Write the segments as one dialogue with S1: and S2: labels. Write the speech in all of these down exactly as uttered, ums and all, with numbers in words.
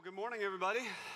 S1: Well, good morning, everybody.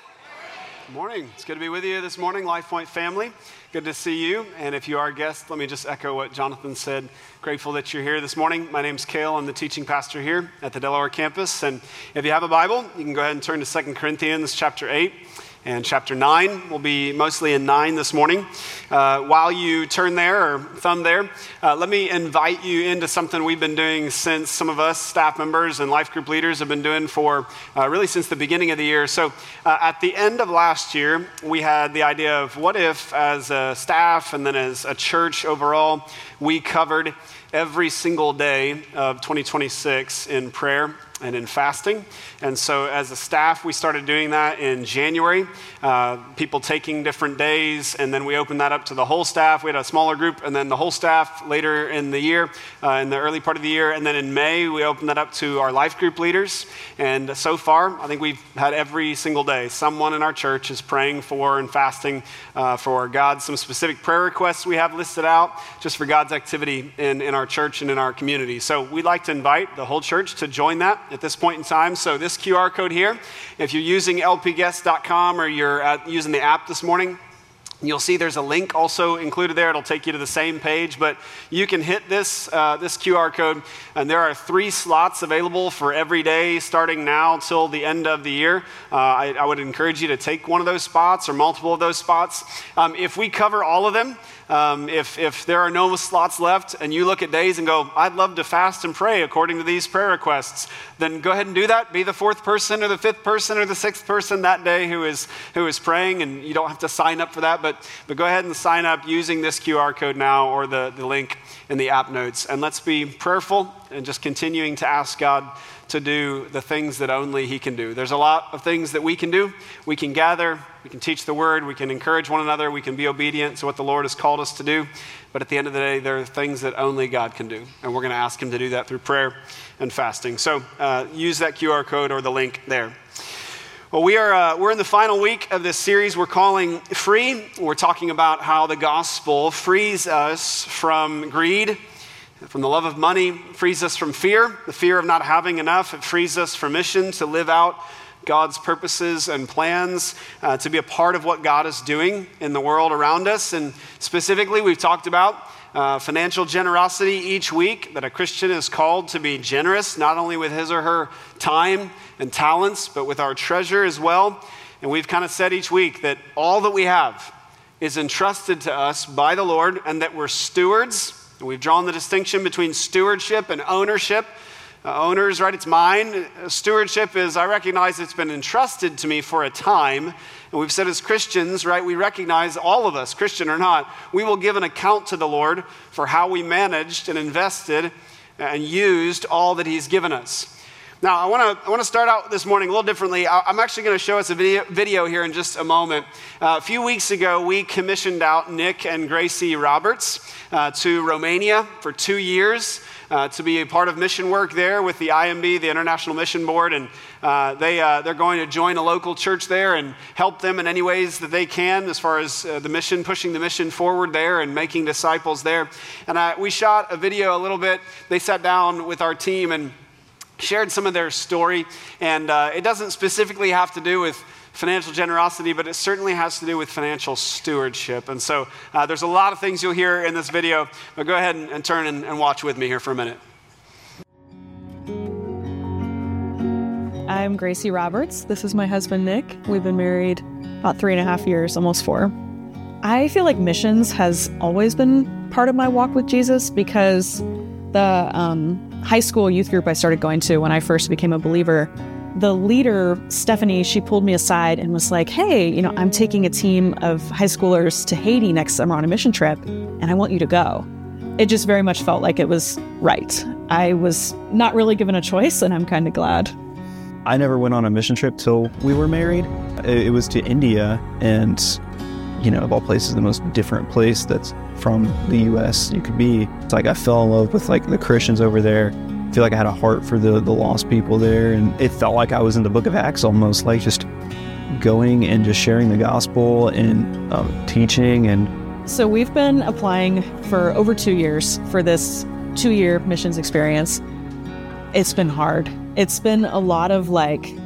S1: Good morning. It's good to be with you this morning, LifePoint family. Good to see you. And if you are a guest, let me just echo what Jonathan said. Grateful that you're here this morning. My name's Cale. I'm the teaching pastor here at the Delaware campus. And if you have a Bible, you can go ahead and turn to Second Corinthians chapter eight. And chapter nine, we'll be mostly in nine this morning. Uh, while you turn there or thumb there, uh, let me invite you into something we've been doing since some of us staff members and life group leaders have been doing for uh, really since the beginning of the year. So uh, at the end of last year, we had the idea of what if as a staff and then as a church overall, we covered every single day of twenty twenty-six in prayer and in fasting. And so as a staff, we started doing that in January, uh, people taking different days, and then we opened that up to the whole staff. We had a smaller group, and then the whole staff later in the year, uh, in the early part of the year. And then in May, we opened that up to our life group leaders. And so far, I think we've had every single day, someone in our church is praying for and fasting uh, for God. Some specific prayer requests we have listed out just for God's activity in, in our church and in our community. So we'd like to invite the whole church to join that at this point in time. So this Q R code here, if you're using L P guest dot com or you're at, using the app this morning, you'll see there's a link also included there. It'll take you to the same page, but you can hit this uh, this Q R code, and there are three slots available for every day starting now till the end of the year. Uh, I, I would encourage you to take one of those spots or multiple of those spots. Um, if we cover all of them, Um, if, if there are no slots left and you look at days and go, I'd love to fast and pray according to these prayer requests, then go ahead and do that. Be the fourth person or the fifth person or the sixth person that day who is who is praying, and you don't have to sign up for that, but, but go ahead and sign up using this Q R code now or the, the link in the app notes. And let's be prayerful and just continuing to ask God to do the things that only He can do. There's a lot of things that we can do. We can gather, we can teach the word, we can encourage one another, we can be obedient to what the Lord has called us to do. But at the end of the day, there are things that only God can do. And we're going to ask Him to do that through prayer and fasting. So uh, use that Q R code or the link there. Well, we are, uh, we're in the final week of this series we're calling Free. We're talking about how the gospel frees us from greed, from the love of money, frees us from fear, the fear of not having enough. It frees us from mission to live out God's purposes and plans, uh, to be a part of what God is doing in the world around us. And specifically, we've talked about uh, financial generosity each week, that a Christian is called to be generous, not only with his or her time and talents, but with our treasure as well. And we've kind of said each week that all that we have is entrusted to us by the Lord, and that we're stewards. And we've drawn the distinction between stewardship and ownership. Uh, owners, right, it's mine. Uh, stewardship is, I recognize it's been entrusted to me for a time. And we've said as Christians, right, we recognize, all of us, Christian or not, we will give an account to the Lord for how we managed and invested and used all that He's given us. Now, I want to I want to start out this morning a little differently. I, I'm actually going to show us a video, video here in just a moment. Uh, a few weeks ago, we commissioned out Nick and Gracie Roberts uh, to Romania for two years uh, to be a part of mission work there with the I M B, the International Mission Board, and uh, they uh, they're going to join a local church there and help them in any ways that they can as far as uh, the mission, pushing the mission forward there and making disciples there. And uh, we shot a video a little bit. They sat down with our team and shared some of their story, and uh, it doesn't specifically have to do with financial generosity, but it certainly has to do with financial stewardship. And so uh, there's a lot of things you'll hear in this video, but go ahead and, and turn and, and watch with me here for a minute.
S2: I'm Gracie Roberts. This is my husband, Nick. We've been married about three and a half years, almost four. I feel like missions has always been part of my walk with Jesus, because the um, high school youth group I started going to when I first became a believer, the leader, Stephanie, she pulled me aside and was like, hey, you know, I'm taking a team of high schoolers to Haiti next summer on a mission trip, and I want you to go. It just very much felt like it was right. I was not really given a choice, and I'm kind of glad.
S3: I never went on a mission trip till we were married. It was to India, and, you know, of all places, the most different place that's from the U S you could be. It's like I fell in love with like the Christians over there. I feel like I had a heart for the, the lost people there, and it felt like I was in the book of Acts almost, like just going and just sharing the gospel and um, teaching. And
S2: so we've been applying for over two years for this two-year missions experience. It's been hard. It's been a lot of like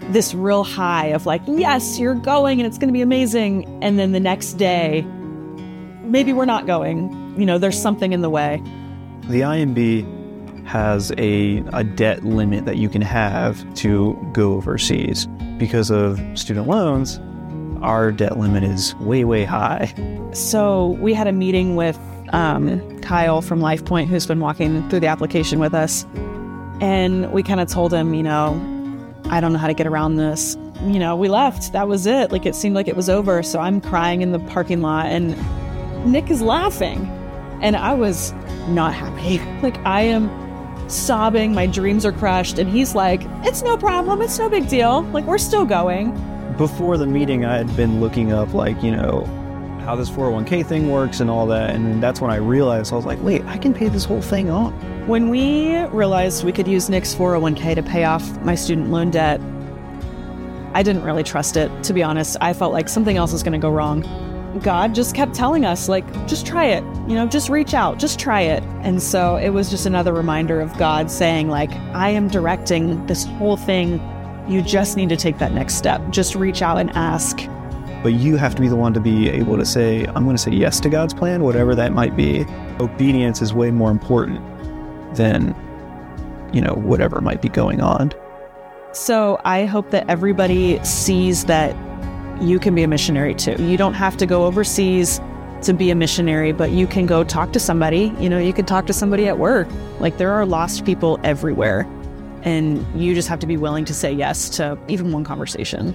S2: this real high of like, yes, you're going and it's going to be amazing. And then the next day, maybe we're not going. You know, there's something in the way.
S3: The I M B has a, a debt limit that you can have to go overseas. Because of student loans, our debt limit is way, way high.
S2: So we had a meeting with um, Kyle from LifePoint, who's been walking through the application with us. And we kind of told him, you know, I don't know how to get around this. You know, we left. That was it. Like, it seemed like it was over. So I'm crying in the parking lot and Nick is laughing. And I was not happy. Like, I am sobbing. My dreams are crushed. And he's like, it's no problem. It's no big deal. Like, we're still going.
S3: Before the meeting, I had been looking up, like, you know, how this four oh one k thing works and all that. And then that's when I realized, I was like, wait, I can pay this whole thing off.
S2: When we realized we could use Nick's four oh one k to pay off my student loan debt, I didn't really trust it, to be honest. I felt like something else is going to go wrong. God just kept telling us, like, just try it, you know, just reach out, just try it. And so it was just another reminder of God saying, like, I am directing this whole thing. You just need to take that next step. Just reach out and ask.
S3: But you have to be the one to be able to say, I'm going to say yes to God's plan, whatever that might be. Obedience is way more important than, you know, whatever might be going on.
S2: So I hope that everybody sees that you can be a missionary too. You don't have to go overseas to be a missionary, but you can go talk to somebody. You know, you can talk to somebody at work. Like, there are lost people everywhere. And you just have to be willing to say yes to even one conversation.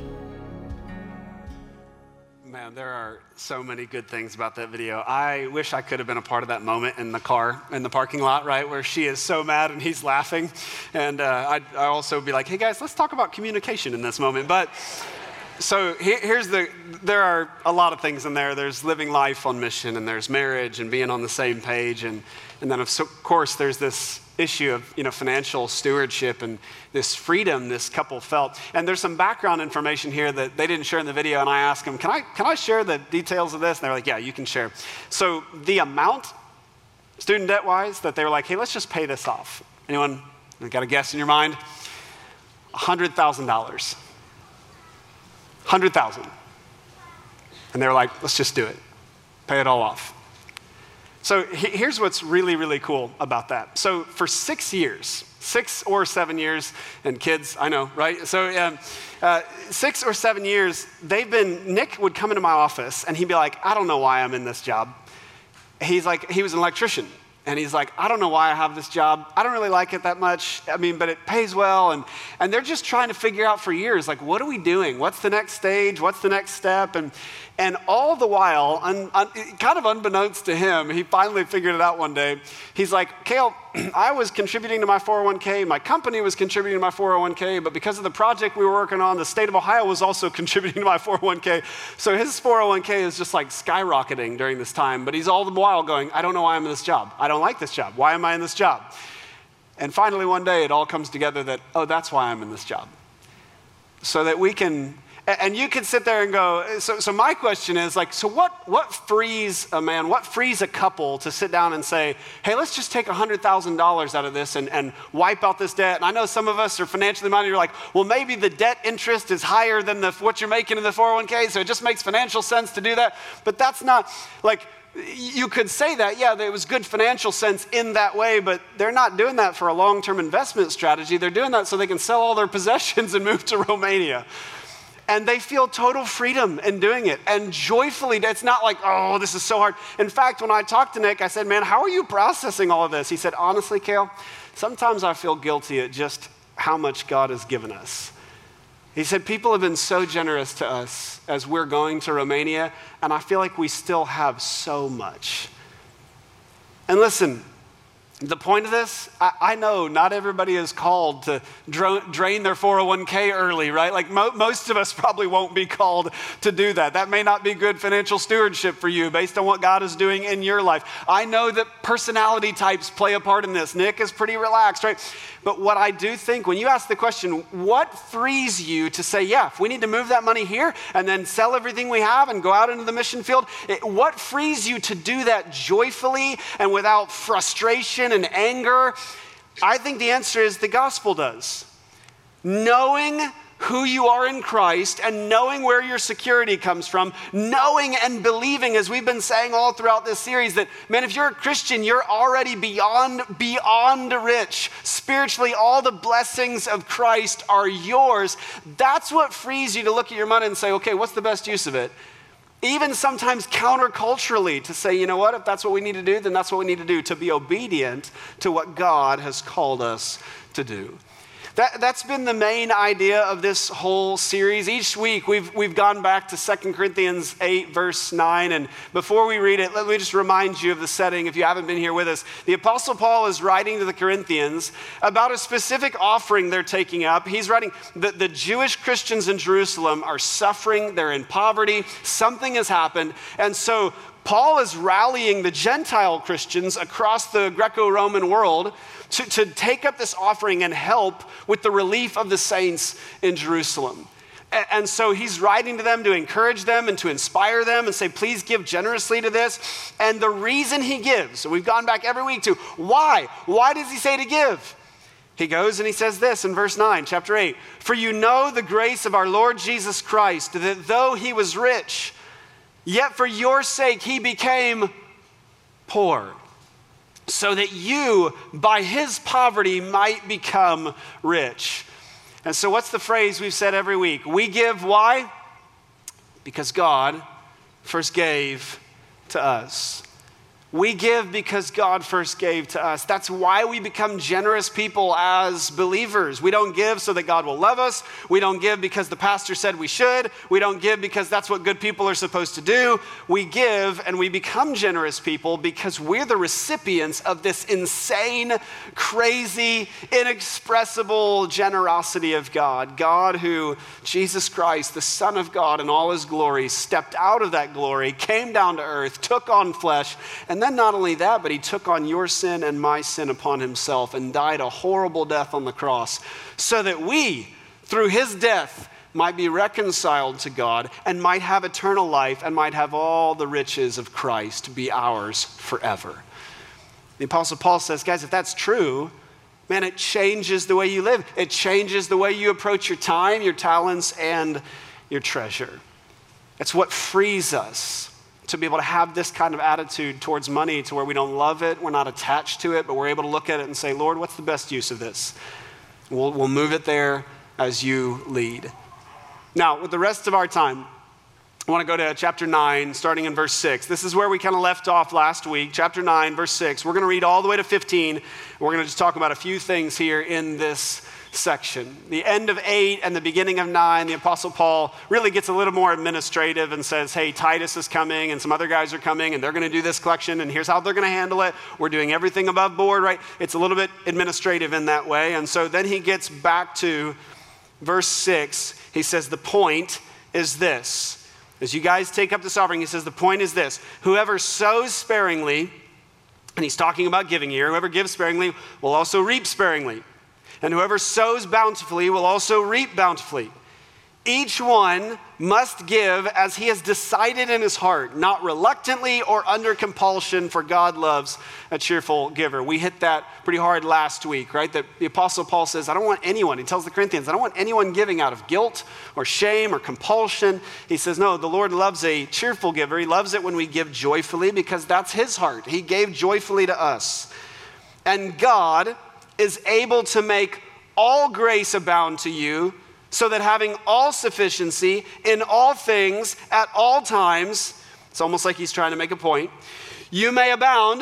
S1: Man, there are so many good things about that video. I wish I could have been a part of that moment in the car, in the parking lot, right, where she is so mad and he's laughing. And uh, I'd, I'd also be like, hey guys, let's talk about communication in this moment. But so here, here's the, there are a lot of things in there. There's living life on mission, and there's marriage and being on the same page. And, and then of course there's this issue of, you know, financial stewardship and this freedom this couple felt. And there's some background information here that they didn't share in the video, and I asked them, can I, can I share the details of this? And they're like, yeah, you can share. So the amount, student debt-wise, that they were like, hey, let's just pay this off. Anyone got a guess in your mind? one hundred thousand dollars. one hundred thousand dollars. And they were like, let's just do it. Pay it all off. So here's what's really, really cool about that. So for six years, six or seven years, and kids, I know, right? So um, uh, six or seven years, they've been, Nick would come into my office and he'd be like, I don't know why I'm in this job. He's like, he was an electrician. And he's like, I don't know why I have this job. I don't really like it that much. I mean, but it pays well. And, and they're just trying to figure out for years, like, what are we doing? What's the next stage? What's the next step? And, and all the while, un, un, kind of unbeknownst to him, he finally figured it out one day. He's like, Cale, I was contributing to my four oh one k. My company was contributing to my four oh one k. But because of the project we were working on, the state of Ohio was also contributing to my four oh one k. So his four oh one k is just like skyrocketing during this time. But he's all the while going, I don't know why I'm in this job. I don't like this job. Why am I in this job? And finally one day it all comes together that, oh, that's why I'm in this job. So that we can, and you can sit there and go, so, so my question is like, so what, what frees a man, what frees a couple to sit down and say, hey, let's just take one hundred thousand dollars out of this and, and wipe out this debt. And I know some of us are financially minded. You're like, well, maybe the debt interest is higher than the, what you're making in the four oh one k, so it just makes financial sense to do that. But that's not, like, you could say that, yeah, it was good financial sense in that way, but they're not doing that for a long-term investment strategy. They're doing that so they can sell all their possessions and move to Romania. And they feel total freedom in doing it. And joyfully, it's not like, oh, this is so hard. In fact, when I talked to Nick, I said, man, how are you processing all of this? He said, honestly, Cale, sometimes I feel guilty at just how much God has given us. He said, people have been so generous to us as we're going to Romania, and I feel like we still have so much. And listen, the point of this, I, I know not everybody is called to dra- drain their four oh one k early, right? Like mo- most of us probably won't be called to do that. That may not be good financial stewardship for you based on what God is doing in your life. I know that personality types play a part in this. Nick is pretty relaxed, right? But what I do think, when you ask the question, what frees you to say, yeah, if we need to move that money here and then sell everything we have and go out into the mission field, it, what frees you to do that joyfully and without frustration and anger? I think the answer is the gospel does. Knowing who you are in Christ and knowing where your security comes from, knowing and believing, as we've been saying all throughout this series, that, man, if you're a Christian, you're already beyond, beyond rich. Spiritually, all the blessings of Christ are yours. That's what frees you to look at your money and say, okay, what's the best use of it? Even sometimes counterculturally to say, you know what, if that's what we need to do, then that's what we need to do, to be obedient to what God has called us to do. That, that's been the main idea of this whole series. Each week we've, we've gone back to Second Corinthians eight, verse nine. And before we read it, let me just remind you of the setting if you haven't been here with us. The Apostle Paul is writing to the Corinthians about a specific offering they're taking up. He's writing that the Jewish Christians in Jerusalem are suffering. They're in poverty. Something has happened. And so Paul is rallying the Gentile Christians across the Greco-Roman world To, to take up this offering and help with the relief of the saints in Jerusalem. And, and so he's writing to them to encourage them and to inspire them and say, please give generously to this. And the reason he gives, so we've gone back every week to why? Why does he say to give? He goes and he says this in verse nine, chapter eight, for you know the grace of our Lord Jesus Christ, that though he was rich, yet for your sake he became poor, so that you, by his poverty, might become rich. And so what's the phrase we've said every week? We give, why? Because God first gave to us. We give because God first gave to us. That's why we become generous people as believers. We don't give so that God will love us. We don't give because the pastor said we should. We don't give because that's what good people are supposed to do. We give and we become generous people because we're the recipients of this insane, crazy, inexpressible generosity of God. God who, Jesus Christ, the Son of God in all his glory, stepped out of that glory, came down to earth, took on flesh, and then not only that, but he took on your sin and my sin upon himself and died a horrible death on the cross so that we, through his death, might be reconciled to God and might have eternal life and might have all the riches of Christ be ours forever. The Apostle Paul says, guys, if that's true, man, it changes the way you live. It changes the way you approach your time, your talents, and your treasure. It's what frees us to be able to have this kind of attitude towards money to where we don't love it, we're not attached to it, but we're able to look at it and say, Lord, what's the best use of this? We'll, we'll move it there as you lead. Now, with the rest of our time, I want to go to chapter nine, starting in verse six. This is where we kind of left off last week, chapter nine, verse six. We're going to read all the way to fifteen. We're going to just talk about a few things here in this section. The end of eight and the beginning of nine, the Apostle Paul really gets a little more administrative and says, hey, Titus is coming and some other guys are coming and they're going to do this collection and here's how they're going to handle it. We're doing everything above board, right? It's a little bit administrative in that way. And so then he gets back to verse six. He says, the point is this. As you guys take up this offering, he says, the point is this. Whoever sows sparingly, and he's talking about giving here, whoever gives sparingly will also reap sparingly. And whoever sows bountifully will also reap bountifully. Each one must give as he has decided in his heart, not reluctantly or under compulsion, for God loves a cheerful giver. We hit that pretty hard last week, right? That the Apostle Paul says, I don't want anyone, he tells the Corinthians, I don't want anyone giving out of guilt or shame or compulsion. He says, no, the Lord loves a cheerful giver. He loves it when we give joyfully because that's his heart. He gave joyfully to us. And God is able to make all grace abound to you, so that having all sufficiency in all things at all times, it's almost like he's trying to make a point, you may abound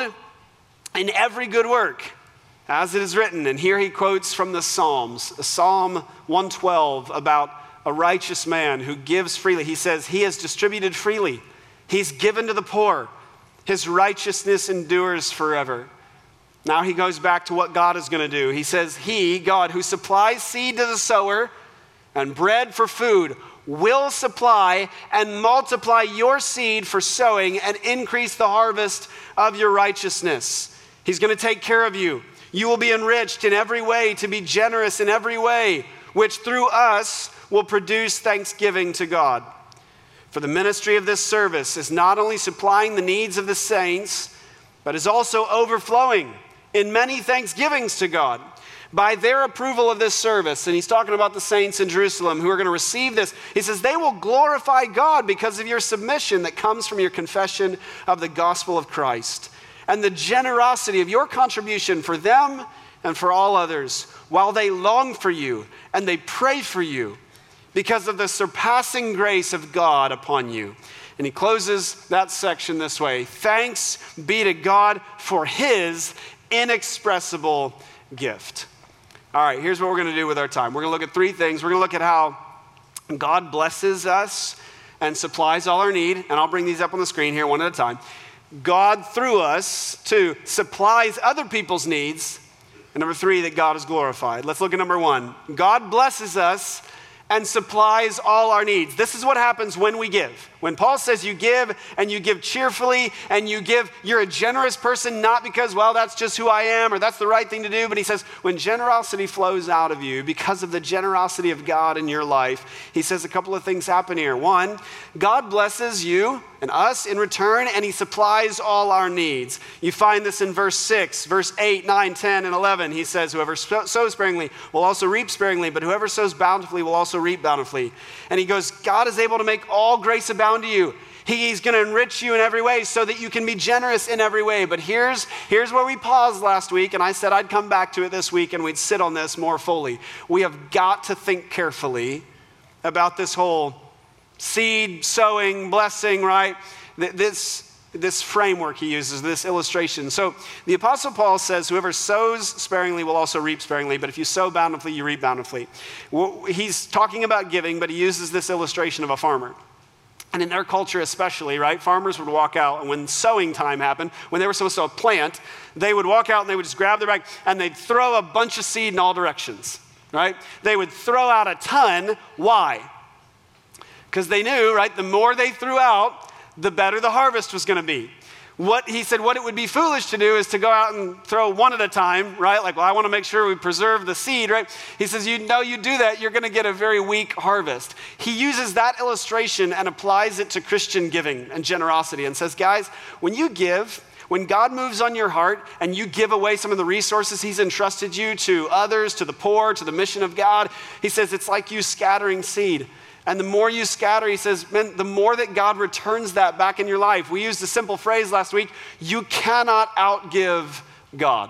S1: in every good work, as it is written. And here he quotes from the Psalms, Psalm one twelve, about a righteous man who gives freely. He says, he has distributed freely. He's given to the poor. His righteousness endures forever. Now he goes back to what God is going to do. He says, he, God, who supplies seed to the sower and bread for food, will supply and multiply your seed for sowing and increase the harvest of your righteousness. He's going to take care of you. You will be enriched in every way to be generous in every way, which through us will produce thanksgiving to God. For the ministry of this service is not only supplying the needs of the saints, but is also overflowing in many thanksgivings to God. by their approval of this service, and he's talking about the saints in Jerusalem who are going to receive this, he says, they will glorify God because of your submission that comes from your confession of the gospel of Christ and the generosity of your contribution for them and for all others, while they long for you and they pray for you because of the surpassing grace of God upon you. And he closes that section this way: thanks be to God for his inexpressible gift. All right, here's what we're going to do with our time. We're going to look at three things. We're going to look at how God blesses us and supplies all our need. And I'll bring these up on the screen here one at a time. God, through us, too, supplies other people's needs. And number three, that God is glorified. Let's look at number one. God blesses us and supplies all our needs. This is what happens when we give. When Paul says you give and you give cheerfully and you give, you're a generous person, not because, well, that's just who I am or that's the right thing to do, but he says when generosity flows out of you because of the generosity of God in your life, he says a couple of things happen here. One, God blesses you and us in return, and he supplies all our needs. You find this in verse six, verse eight, nine, ten, and eleven. He says, whoever sows sparingly will also reap sparingly, but whoever sows bountifully will also reap bountifully. And he goes, God is able to make all grace abound to you. He's going to enrich you in every way so that you can be generous in every way. But here's, here's where we paused last week, and I said I'd come back to it this week and we'd sit on this more fully. We have got to think carefully about this whole seed, sowing, blessing, right? This, this framework he uses, this illustration. So the Apostle Paul says, whoever sows sparingly will also reap sparingly, but if you sow bountifully, you reap bountifully. He's talking about giving, but he uses this illustration of a farmer. And in their culture especially, right, farmers would walk out, and when sowing time happened, when they were supposed to plant, they would walk out and they would just grab their bag and they'd throw a bunch of seed in all directions, right? They would throw out a ton. Why? Because they knew, right, the more they threw out, the better the harvest was going to be. What he said, what it would be foolish to do is to go out and throw one at a time, right? Like, well, I want to make sure we preserve the seed, right? He says, you know, you do that, you're going to get a very weak harvest. He uses that illustration and applies it to Christian giving and generosity and says, guys, when you give, when God moves on your heart and you give away some of the resources he's entrusted you to others, to the poor, to the mission of God, he says, it's like you scattering seed. And the more you scatter, he says, man, the more that God returns that back in your life. We used a simple phrase last week: you cannot outgive God.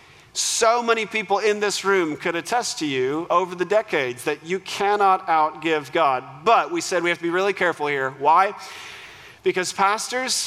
S1: So many people in this room could attest to you over the decades that you cannot outgive God. But we said we have to be really careful here. Why? Because pastors,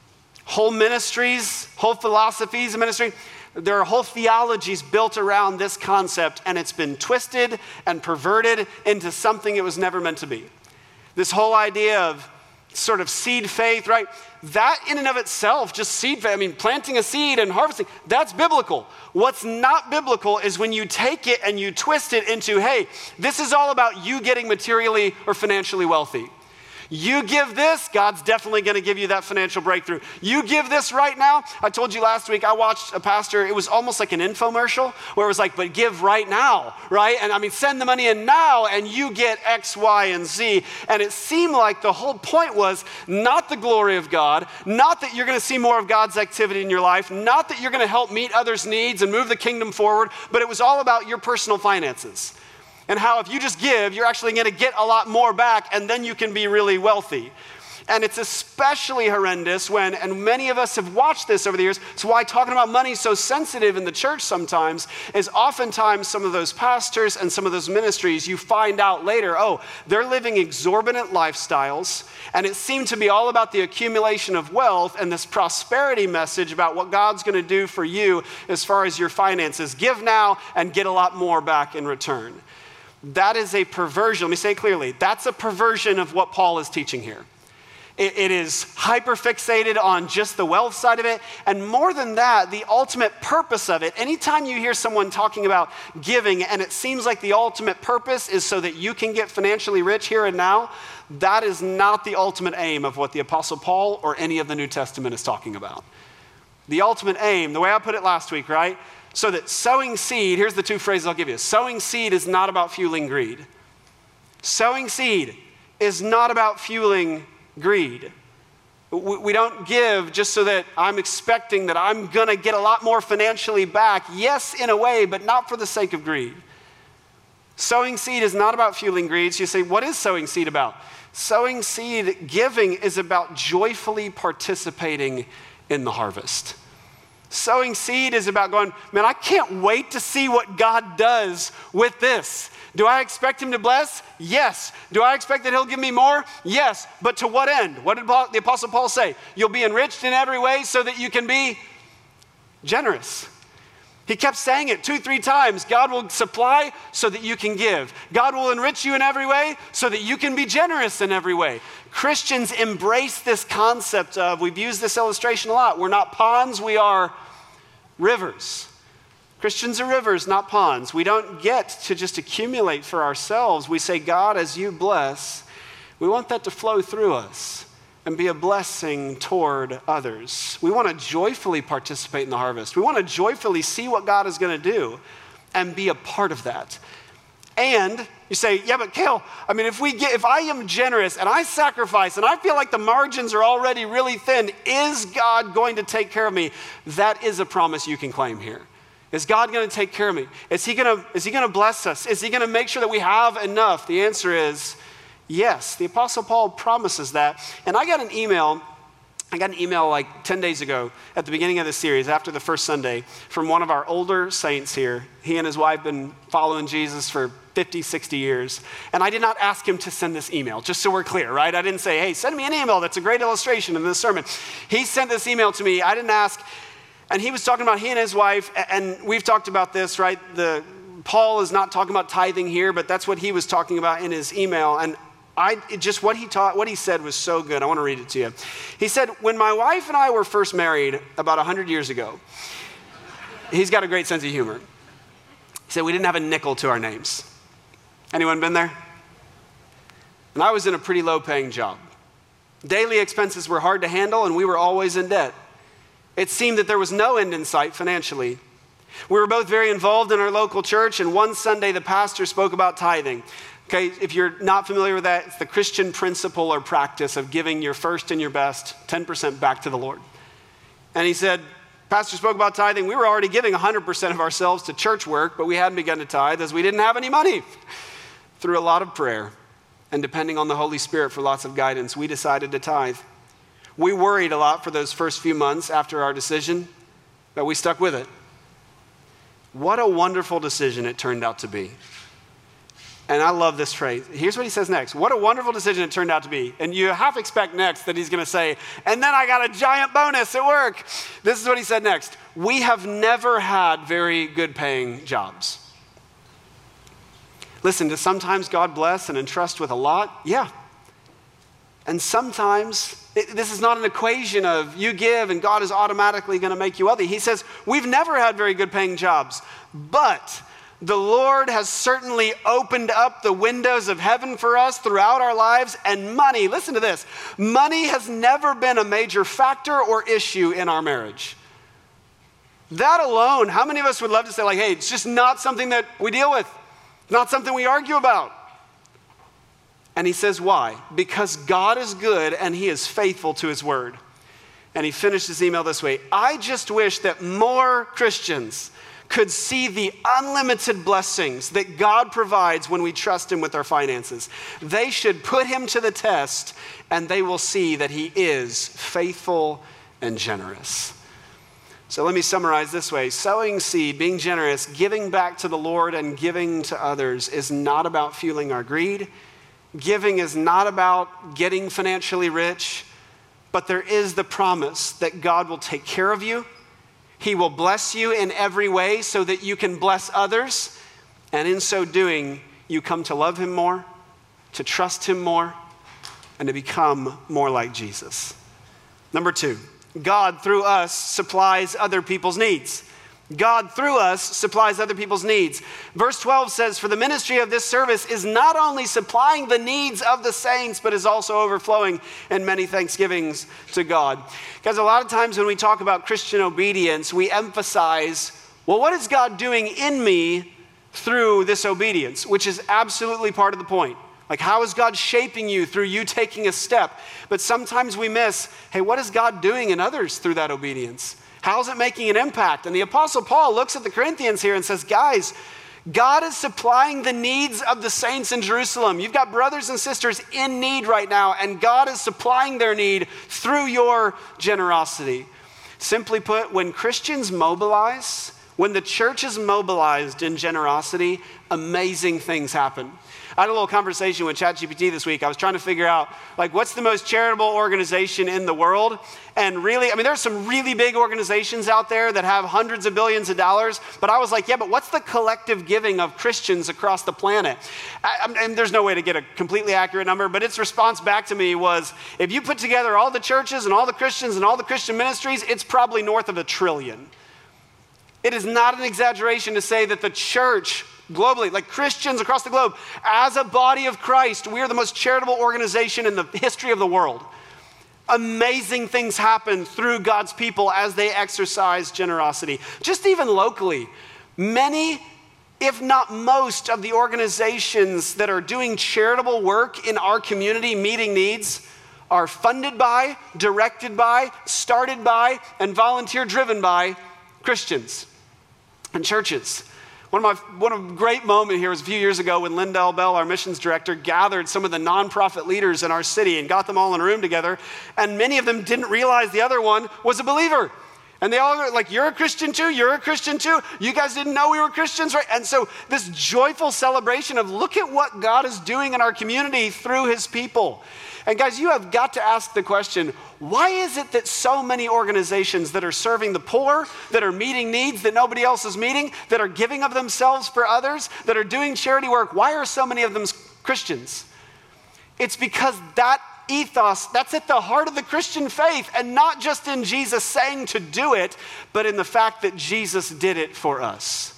S1: whole ministries, whole philosophies of ministry, there are whole theologies built around this concept, and it's been twisted and perverted into something it was never meant to be. This whole idea of sort of seed faith, right? That in and of itself, just seed faith, I mean, planting a seed and harvesting, that's biblical. What's not biblical is when you take it and you twist it into, hey, this is all about you getting materially or financially wealthy. You give this, God's definitely going to give you that financial breakthrough. You give this right now. I told you last week, I watched a pastor, it was almost like an infomercial where it was like, but give right now, right? And I mean, send the money in now and you get X, Y, and Z. And it seemed like the whole point was not the glory of God, not that you're going to see more of God's activity in your life, not that you're going to help meet others' needs and move the kingdom forward, but it was all about your personal finances. And how if you just give, you're actually going to get a lot more back, and then you can be really wealthy. And it's especially horrendous when, and many of us have watched this over the years, it's why talking about money is so sensitive in the church sometimes, is oftentimes some of those pastors and some of those ministries, you find out later, oh, they're living exorbitant lifestyles, and it seemed to be all about the accumulation of wealth and this prosperity message about what God's going to do for you as far as your finances. Give now and get a lot more back in return. That is a perversion. Let me say it clearly. That's a perversion of what Paul is teaching here. It, it is hyper-fixated on just the wealth side of it. And more than that, the ultimate purpose of it. Anytime you hear someone talking about giving and it seems like the ultimate purpose is so that you can get financially rich here and now, that is not the ultimate aim of what the Apostle Paul or any of the New Testament is talking about. The ultimate aim, the way I put it last week, right? So that sowing seed, here's the two phrases I'll give you. Sowing seed is not about fueling greed. Sowing seed is not about fueling greed. We don't give just so that I'm expecting that I'm going to get a lot more financially back. Yes, in a way, but not for the sake of greed. Sowing seed is not about fueling greed. So you say, what is sowing seed about? Sowing seed, giving, is about joyfully participating in the harvest. Sowing seed is about going, man, I can't wait to see what God does with this. Do I expect him to bless? Yes. Do I expect that he'll give me more? Yes. But to what end? What did Paul, the Apostle Paul say? You'll be enriched in every way so that you can be generous. He kept saying it two, three times. God will supply so that you can give. God will enrich you in every way so that you can be generous in every way. Christians embrace this concept of, we've used this illustration a lot, we're not ponds, we are rivers. Christians are rivers, not ponds. We don't get to just accumulate for ourselves. We say, God, as you bless, we want that to flow through us and be a blessing toward others. We want to joyfully participate in the harvest. We want to joyfully see what God is going to do and be a part of that. And you say, yeah, but Cale, I mean, if we get, if I am generous and I sacrifice and I feel like the margins are already really thin, is God going to take care of me? That is a promise you can claim here. Is God going to take care of me? Is he going to, is he going to bless us? Is he going to make sure that we have enough? The answer is yes. The Apostle Paul promises that. And I got an email, I got an email like ten days ago at the beginning of the series, after the first Sunday, from one of our older saints here. He and his wife have been following Jesus for fifty, sixty years. And I did not ask him to send this email, just so we're clear, right? I didn't say, hey, send me an email. That's a great illustration of this sermon. He sent this email to me. I didn't ask. And he was talking about he and his wife, and we've talked about this, right? The Paul is not talking about tithing here, but that's what he was talking about in his email. And I it just what he taught, what he said was so good. I want to read it to you. He said, when my wife and I were first married about one hundred years ago, he's got a great sense of humor. He said, we didn't have a nickel to our names. Anyone been there? And I was in a pretty low-paying job. Daily expenses were hard to handle, and we were always in debt. It seemed that there was no end in sight financially. We were both very involved in our local church, and one Sunday the pastor spoke about tithing. Okay, if you're not familiar with that, it's the Christian principle or practice of giving your first and your best, ten percent back to the Lord. And he said, pastor spoke about tithing. We were already giving one hundred percent of ourselves to church work, but we hadn't begun to tithe as we didn't have any money. Through a lot of prayer and depending on the Holy Spirit for lots of guidance, we decided to tithe. We worried a lot for those first few months after our decision, but we stuck with it. What a wonderful decision it turned out to be. And I love this phrase. Here's what he says next. What a wonderful decision it turned out to be. And you half expect next that he's going to say, and then I got a giant bonus at work. This is what he said next. We have never had very good paying jobs. Listen, does sometimes God bless and entrust with a lot? Yeah. And sometimes, it, this is not an equation of you give and God is automatically going to make you wealthy. He says, we've never had very good paying jobs, but the Lord has certainly opened up the windows of heaven for us throughout our lives, and money, listen to this, money has never been a major factor or issue in our marriage. That alone, how many of us would love to say like, hey, it's just not something that we deal with, not something we argue about? And he says, why? Because God is good and he is faithful to his word. And he finished his email this way. I just wish that more Christians could see the unlimited blessings that God provides when we trust him with our finances. They should put him to the test and they will see that he is faithful and generous. So let me summarize this way. Sowing seed, being generous, giving back to the Lord and giving to others is not about fueling our greed. Giving is not about getting financially rich, but there is the promise that God will take care of you. He will bless you in every way so that you can bless others. And in so doing, you come to love him more, to trust him more, and to become more like Jesus. Number two, God through us supplies other people's needs. God through us supplies other people's needs. Verse twelve says, for the ministry of this service is not only supplying the needs of the saints, but is also overflowing in many thanksgivings to God. Because a lot of times when we talk about Christian obedience, we emphasize, well, what is God doing in me through this obedience? Which is absolutely part of the point. Like, how is God shaping you through you taking a step? But sometimes we miss, hey, what is God doing in others through that obedience? How is it making an impact? And the Apostle Paul looks at the Corinthians here and says, guys, God is supplying the needs of the saints in Jerusalem. You've got brothers and sisters in need right now, and God is supplying their need through your generosity. Simply put, when Christians mobilize, when the church is mobilized in generosity, amazing things happen. I had a little conversation with ChatGPT this week. I was trying to figure out, like, what's the most charitable organization in the world? And really, I mean, there's some really big organizations out there that have hundreds of billions of dollars, but I was like, yeah, but what's the collective giving of Christians across the planet? I, and there's no way to get a completely accurate number, but its response back to me was, if you put together all the churches and all the Christians and all the Christian ministries, it's probably north of a trillion. It is not an exaggeration to say that the church globally, like Christians across the globe, as a body of Christ, we are the most charitable organization in the history of the world. Amazing things happen through God's people as they exercise generosity. Just even locally, many, if not most, of the organizations that are doing charitable work in our community, meeting needs, are funded by, directed by, started by, and volunteer driven by Christians and churches. One of my one of a great moment here was a few years ago when Lindell Bell, our missions director, gathered some of the nonprofit leaders in our city and got them all in a room together. And many of them didn't realize the other one was a believer. And they all were like, you're a Christian too? You're a Christian too? You guys didn't know we were Christians, right? And so this joyful celebration of look at what God is doing in our community through his people. And guys, you have got to ask the question, why is it that so many organizations that are serving the poor, that are meeting needs that nobody else is meeting, that are giving of themselves for others, that are doing charity work, why are so many of them Christians? It's because that ethos, that's at the heart of the Christian faith, and not just in Jesus saying to do it, but in the fact that Jesus did it for us.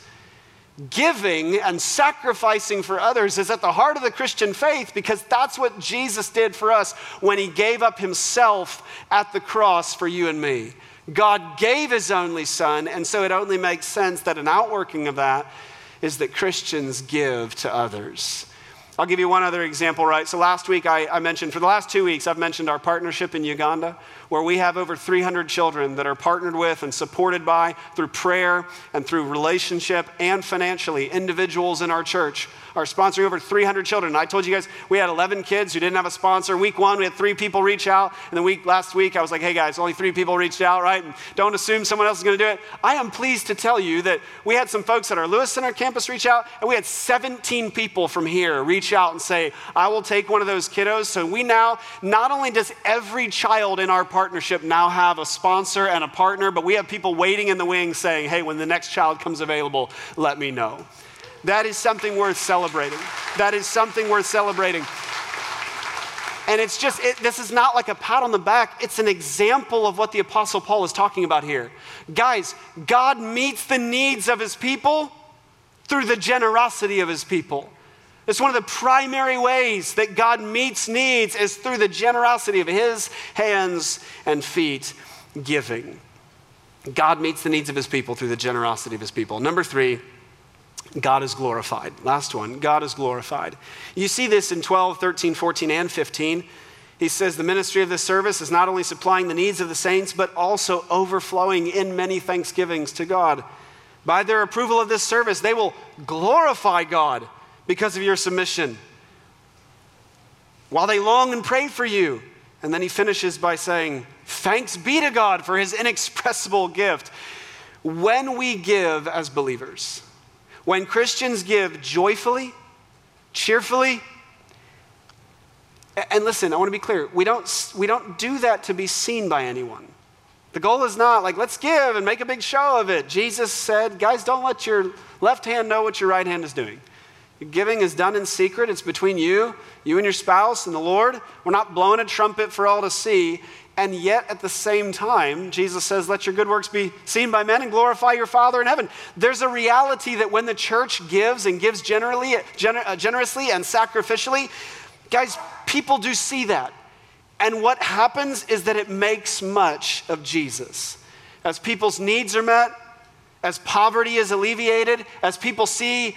S1: Giving and sacrificing for others is at the heart of the Christian faith because that's what Jesus did for us when he gave up himself at the cross for you and me. God gave his only son, and so it only makes sense that an outworking of that is that Christians give to others. I'll give you one other example, right? So last week I, I mentioned, for the last two weeks, I've mentioned our partnership in Uganda, where we have over three hundred children that are partnered with and supported by, through prayer and through relationship and financially, individuals in our church are sponsoring over three hundred children. I told you guys we had eleven kids who didn't have a sponsor. Week one, we had three people reach out. And then week last week, I was like, hey guys, only three people reached out, right? And don't assume someone else is going to do it. I am pleased to tell you that we had some folks at our Lewis Center campus reach out, and we had seventeen people from here reach out and say, I will take one of those kiddos. So we now, not only does every child in our partnership now have a sponsor and a partner, but we have people waiting in the wings saying, hey, when the next child comes available, let me know. That is something worth celebrating. That is something worth celebrating. And it's just, it, this is not like a pat on the back. It's an example of what the Apostle Paul is talking about here. Guys, God meets the needs of his people through the generosity of his people. It's one of the primary ways that God meets needs is through the generosity of his hands and feet giving. God meets the needs of his people through the generosity of his people. Number three, God is glorified. Last one, God is glorified. You see this in twelve, thirteen, fourteen, and fifteen. He says the ministry of this service is not only supplying the needs of the saints, but also overflowing in many thanksgivings to God. By their approval of this service, they will glorify God because of your submission, while they long and pray for you. And then he finishes by saying, thanks be to God for his inexpressible gift. When we give as believers, when Christians give joyfully, cheerfully, and listen, I want to be clear, we don't, we don't do that to be seen by anyone. The goal is not like, let's give and make a big show of it. Jesus said, guys, don't let your left hand know what your right hand is doing. Giving is done in secret. It's between you, you and your spouse and the Lord. We're not blowing a trumpet for all to see. And yet at the same time, Jesus says, let your good works be seen by men and glorify your Father in heaven. There's a reality that when the church gives and gives generally, gener- generously and sacrificially, guys, people do see that. And what happens is that it makes much of Jesus. As people's needs are met, as poverty is alleviated, as people see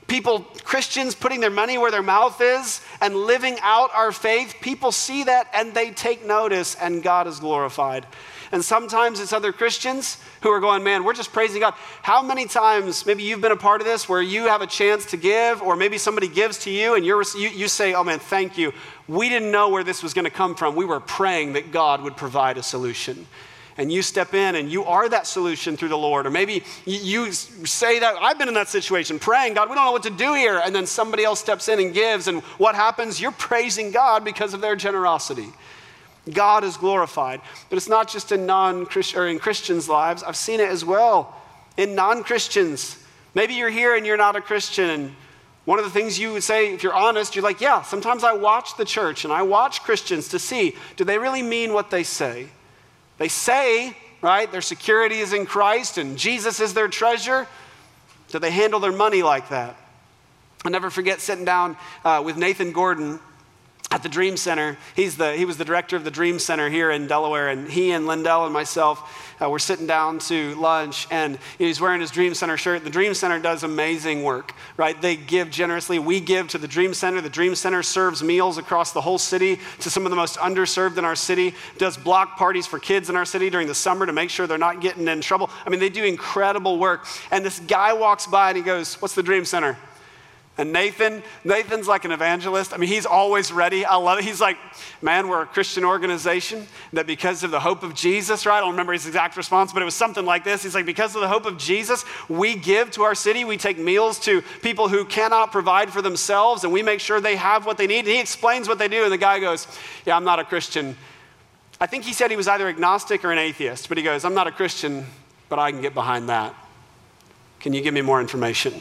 S1: people, Christians putting their money where their mouth is and living out our faith, people see that and they take notice and God is glorified. And sometimes it's other Christians who are going, man, we're just praising God. How many times, maybe you've been a part of this, where you have a chance to give, or maybe somebody gives to you and you're, you, you say, oh man, thank you. We didn't know where this was going to come from. We were praying that God would provide a solution. And you step in and you are that solution through the Lord. Or maybe you, you say that, I've been in that situation, praying, God, we don't know what to do here. And then somebody else steps in and gives. And what happens? You're praising God because of their generosity. God is glorified. But it's not just in non-Christian or in Christians' lives. I've seen it as well in non-Christians. Maybe you're here and you're not a Christian. And one of the things you would say, if you're honest, you're like, yeah, sometimes I watch the church and I watch Christians to see, do they really mean what they say? They say, right, their security is in Christ and Jesus is their treasure. Do they handle their money like that? I'll never forget sitting down uh, with Nathan Gordon at the Dream Center. He's the, he was the director of the Dream Center here in Delaware, and he and Lindell and myself uh, were sitting down to lunch, and he's wearing his Dream Center shirt. The Dream Center does amazing work, right? They give generously. We give to the Dream Center. The Dream Center serves meals across the whole city to some of the most underserved in our city, does block parties for kids in our city during the summer to make sure they're not getting in trouble. I mean, they do incredible work. And this guy walks by and he goes, what's the Dream Center? And Nathan, Nathan's like an evangelist. I mean, he's always ready. I love it. He's like, man, we're a Christian organization that because of the hope of Jesus, right? I don't remember his exact response, but it was something like this. He's like, because of the hope of Jesus, we give to our city. We take meals to people who cannot provide for themselves, and we make sure they have what they need. And he explains what they do, and the guy goes, yeah, I'm not a Christian. I think he said he was either agnostic or an atheist, but he goes, I'm not a Christian, but I can get behind that. Can you give me more information?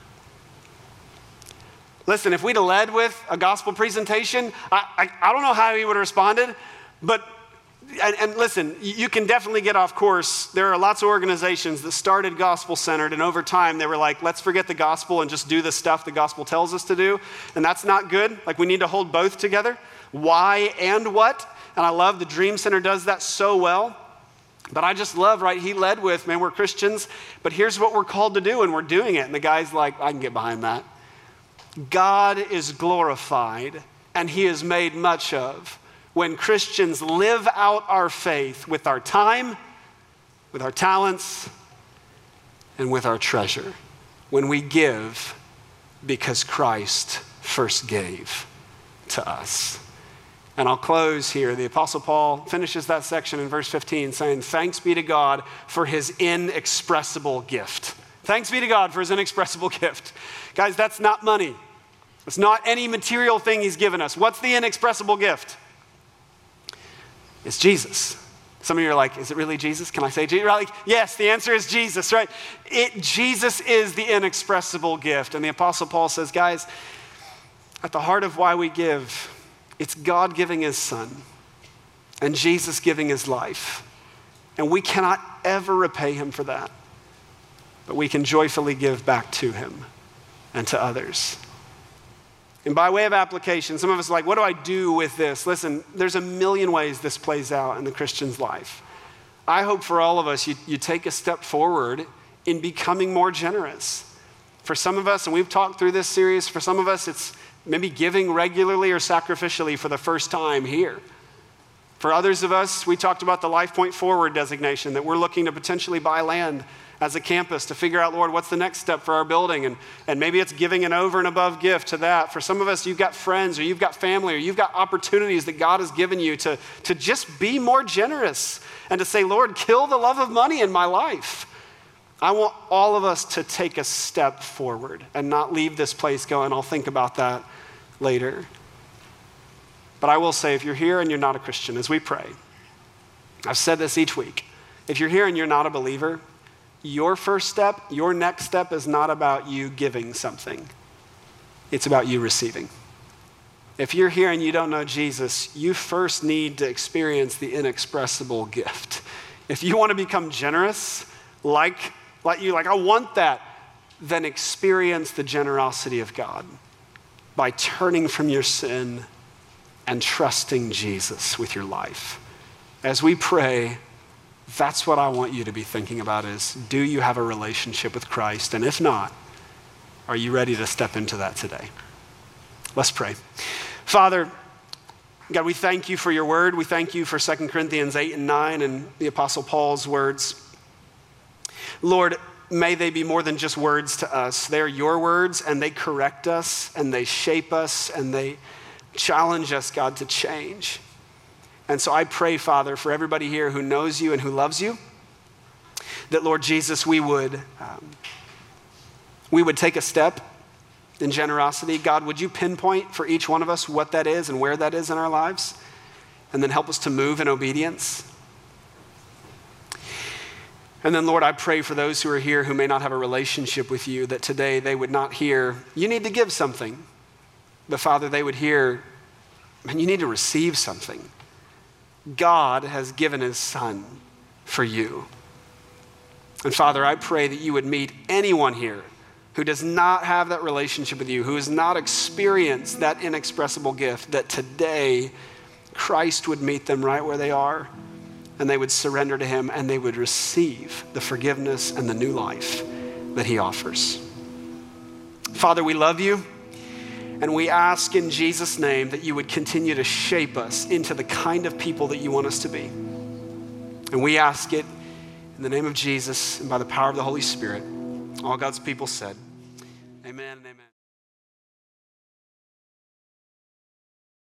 S1: Listen, if we'd have led with a gospel presentation, I, I, I don't know how he would have responded, but, and, and listen, you can definitely get off course. There are lots of organizations that started gospel-centered, and over time they were like, let's forget the gospel and just do the stuff the gospel tells us to do, and that's not good. Like, we need to hold both together, why and what, and I love the Dream Center does that so well. But I just love, right, he led with, man, we're Christians, but here's what we're called to do, and we're doing it, and the guy's like, I can get behind that. God is glorified and he is made much of when Christians live out our faith with our time, with our talents, and with our treasure. When we give because Christ first gave to us. And I'll close here. The Apostle Paul finishes that section in verse fifteen saying, thanks be to God for his inexpressible gift. Thanks be to God for his inexpressible gift. Guys, that's not money. It's not any material thing he's given us. What's the inexpressible gift? It's Jesus. Some of you are like, is it really Jesus? Can I say Jesus? Like, yes, the answer is Jesus, right? It, Jesus is the inexpressible gift. And the Apostle Paul says, guys, at the heart of why we give, it's God giving his son and Jesus giving his life. And we cannot ever repay him for that. But we can joyfully give back to him and to others. And by way of application, some of us are like, what do I do with this? Listen, there's a million ways this plays out in the Christian's life. I hope for all of us, you, you take a step forward in becoming more generous. For some of us, and we've talked through this series, for some of us, it's maybe giving regularly or sacrificially for the first time here. For others of us, we talked about the Life Point Forward designation, that we're looking to potentially buy land as a campus to figure out, Lord, what's the next step for our building? And, and maybe it's giving an over and above gift to that. For some of us, you've got friends or you've got family or you've got opportunities that God has given you to, to just be more generous and to say, Lord, kill the love of money in my life. I want all of us to take a step forward and not leave this place going, I'll think about that later. But I will say, if you're here and you're not a Christian, as we pray, I've said this each week, if you're here and you're not a believer, your first step, your next step is not about you giving something. It's about you receiving. If you're here and you don't know Jesus, you first need to experience the inexpressible gift. If you want to become generous, like, like you, like I want that, then experience the generosity of God by turning from your sin and trusting Jesus with your life. As we pray, that's what I want you to be thinking about is, do you have a relationship with Christ? And if not, Are you ready to step into that today? Let's pray. Father, God, we thank you for your word. We thank you for Second Corinthians eight and nine and the Apostle Paul's words. Lord, may they be more than just words to us. They are your words, and they correct us, and they shape us, and they challenge us, God, to change. And so I pray, Father, for everybody here who knows you and who loves you, that, Lord Jesus, we would, um, we would take a step in generosity. God, would you pinpoint for each one of us what that is and where that is in our lives? And then help us to move in obedience. And then, Lord, I pray for those who are here who may not have a relationship with you, that today they would not hear, you need to give something. But Father, they would hear, man, you need to receive something. God has given his son for you. And Father, I pray that you would meet anyone here who does not have that relationship with you, who has not experienced that inexpressible gift, that today Christ would meet them right where they are, and they would surrender to him, and they would receive the forgiveness and the new life that he offers. Father, we love you, and we ask in Jesus' name that you would continue to shape us into the kind of people that you want us to be. And we ask it in the name of Jesus and by the power of the Holy Spirit. All God's people said, amen and amen.